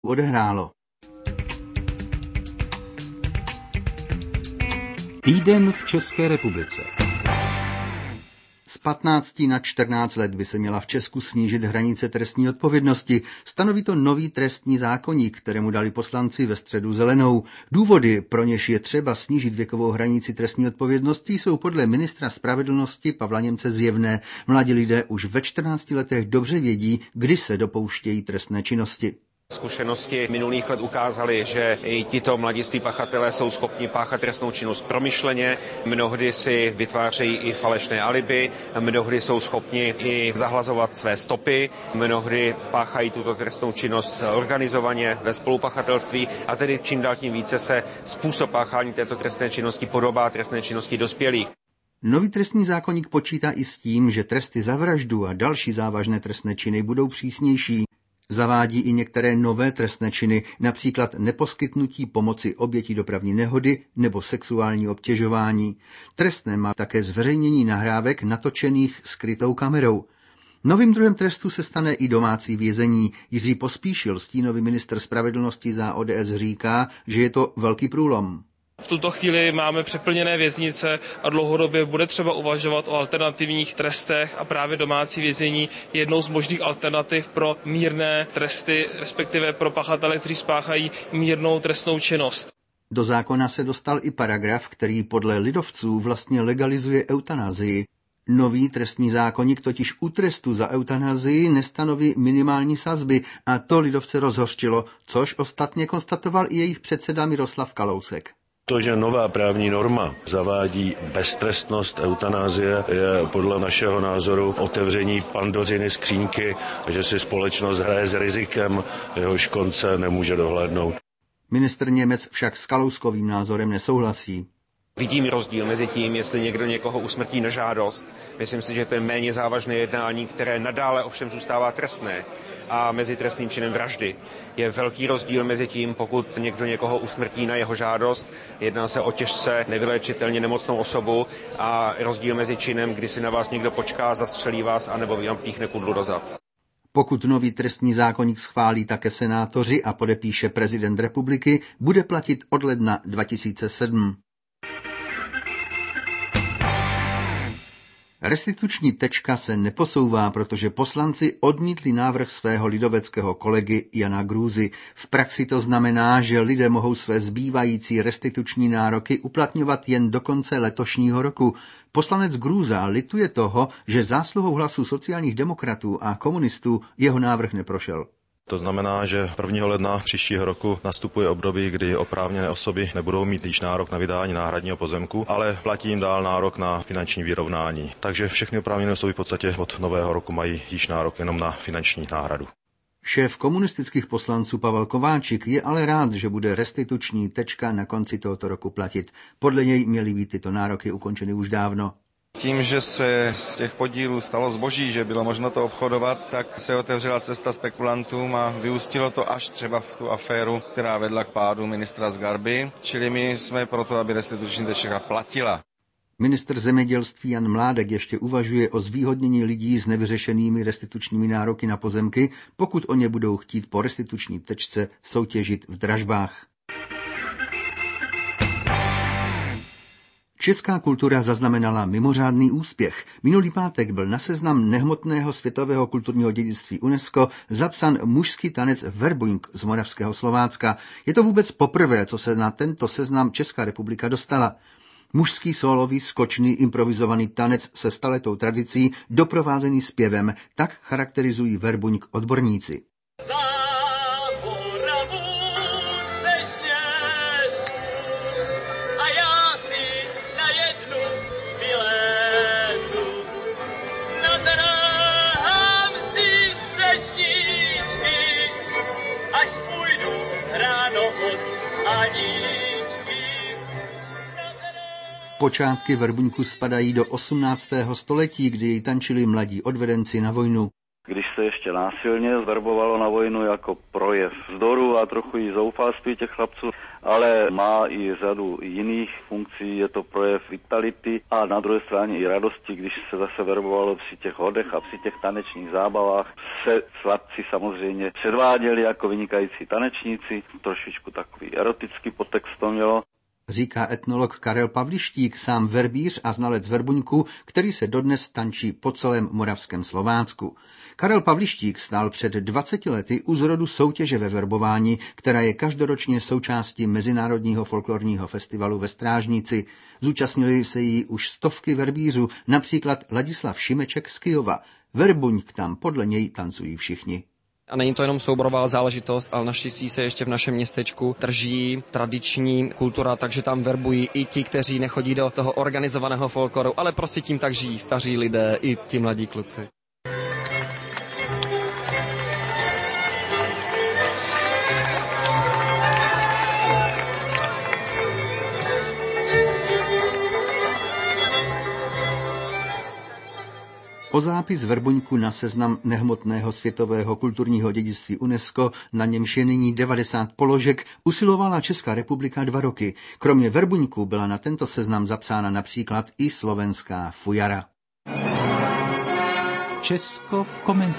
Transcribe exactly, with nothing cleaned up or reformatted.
odehrálo. Týden v České republice. Z patnácti na čtrnáct let by se měla v Česku snížit hranice trestní odpovědnosti. Stanoví to nový trestní zákoník, kterému dali poslanci ve středu zelenou. Důvody, pro něž je třeba snížit věkovou hranici trestní odpovědnosti, jsou podle ministra spravedlnosti Pavla Němce zjevné. Mladí lidé už ve čtrnácti letech dobře vědí, kdy se dopouštějí trestné činnosti. Zkušenosti minulých let ukázaly, že i tito mladiství pachatelé jsou schopni páchat trestnou činnost promyšleně, mnohdy si vytvářejí i falešné alibi, mnohdy jsou schopni i zahlazovat své stopy, mnohdy páchají tuto trestnou činnost organizovaně ve spolupachatelství a tedy čím dál tím více se způsob páchání této trestné činnosti podobá trestné činnosti dospělých. Nový trestní zákoník počítá i s tím, že tresty za vraždu a další závažné trestné činy budou přísnější. Zavádí i některé nové trestné činy, například neposkytnutí pomoci oběti dopravní nehody nebo sexuální obtěžování. Trestné má také zveřejnění nahrávek natočených skrytou kamerou. Novým druhem trestu se stane i domácí vězení. Jiří Pospíšil, stínový ministr spravedlnosti za O D S, říká, že je to velký průlom. V tuto chvíli máme přeplněné věznice a dlouhodobě bude třeba uvažovat o alternativních trestech a právě domácí vězení je jednou z možných alternativ pro mírné tresty, respektive pro pachatele, kteří spáchají mírnou trestnou činnost. Do zákona se dostal i paragraf, který podle lidovců vlastně legalizuje eutanazii. Nový trestní zákoník totiž u trestu za eutanazii nestanoví minimální sazby a to lidovce rozhořčilo, což ostatně konstatoval i jejich předseda Miroslav Kalousek. To, že nová právní norma zavádí beztrestnost eutanázie, je podle našeho názoru otevření Pandořiny skřínky, že si společnost hraje s rizikem, jehož konce nemůže dohlédnout. Ministr Němec však s Kalouskovým názorem nesouhlasí. Vidím rozdíl mezi tím, jestli někdo někoho usmrtí na žádost. Myslím si, že to je méně závažné jednání, které nadále ovšem zůstává trestné. A mezi trestným činem vraždy je velký rozdíl mezi tím, pokud někdo někoho usmrtí na jeho žádost, jedná se o těžce nevyléčitelně nemocnou osobu, a rozdíl mezi činem, kdy si na vás někdo počká, zastřelí vás anebo vám píchne kudlu do zad. Pokud nový trestní zákoník schválí také senátoři a podepíše prezident republiky, bude platit od ledna dva tisíce sedm. Restituční tečka se neposouvá, protože poslanci odmítli návrh svého lidoveckého kolegy Jana Grůzy. V praxi to znamená, že lidé mohou své zbývající restituční nároky uplatňovat jen do konce letošního roku. Poslanec Grůza lituje toho, že zásluhou hlasů sociálních demokratů a komunistů jeho návrh neprošel. To znamená, že prvního ledna příštího roku nastupuje období, kdy oprávněné osoby nebudou mít již nárok na vydání náhradního pozemku, ale platí jim dál nárok na finanční vyrovnání. Takže všechny oprávněné osoby v podstatě od nového roku mají již nárok jenom na finanční náhradu. Šéf komunistických poslanců Pavel Kováčik je ale rád, že bude restituční tečka na konci tohoto roku platit. Podle něj měly být tyto nároky ukončeny už dávno. Tím, že se z těch podílů stalo zboží, že bylo možno to obchodovat, tak se otevřela cesta spekulantům a vyústilo to až třeba v tu aféru, která vedla k pádu ministra Zgarby. Čili my jsme proto, aby restituční tečka platila. Ministr zemědělství Jan Mládek ještě uvažuje o zvýhodnění lidí s nevyřešenými restitučními nároky na pozemky, pokud o ně budou chtít po restituční tečce soutěžit v dražbách. Česká kultura zaznamenala mimořádný úspěch. Minulý pátek byl na seznam nehmotného světového kulturního dědictví UNESCO zapsán mužský tanec Verbuňk z Moravského Slovácka. Je to vůbec poprvé, co se na tento seznam Česká republika dostala. Mužský sólový, skočný, improvizovaný tanec se staletou tradicí, doprovázený zpěvem, tak charakterizují Verbuňk odborníci. Počátky Verbuňku spadají do osmnáctého století, kdy jej tančili mladí odvedenci na vojnu. Když se ještě násilně zverbovalo na vojnu jako projev vzdoru a trochu i zoufalství těch chlapců, ale má i řadu jiných funkcí, je to projev vitality a na druhé straně i radosti, když se zase verbovalo při těch hodech a při těch tanečních zábavách. Se sladci samozřejmě předváděli jako vynikající tanečníci, trošičku takový erotický podtext to mělo. Říká etnolog Karel Pavlištík, sám verbíř a znalec verbuňku, který se dodnes tančí po celém moravském Slovácku. Karel Pavlištík stál před dvaceti lety u zrodu soutěže ve verbování, která je každoročně součástí Mezinárodního folklorního festivalu ve Strážnici. Zúčastnili se jí už stovky verbířů, například Ladislav Šimeček z Kyjova. Verbuňk tam podle něj tancují všichni. A není to jenom souborová záležitost, ale naštěstí se ještě v našem městečku drží tradiční kultura, takže tam verbují i ti, kteří nechodí do toho organizovaného folkloru, ale prostě tím tak žijí staří lidé i ti mladí kluci. O zápis verbuňku na seznam nehmotného světového kulturního dědictví UNESCO, na němž je nyní devadesát položek, usilovala Česká republika dva roky. Kromě verbuňku byla na tento seznam zapsána například i slovenská fujara. Česko v komentáři.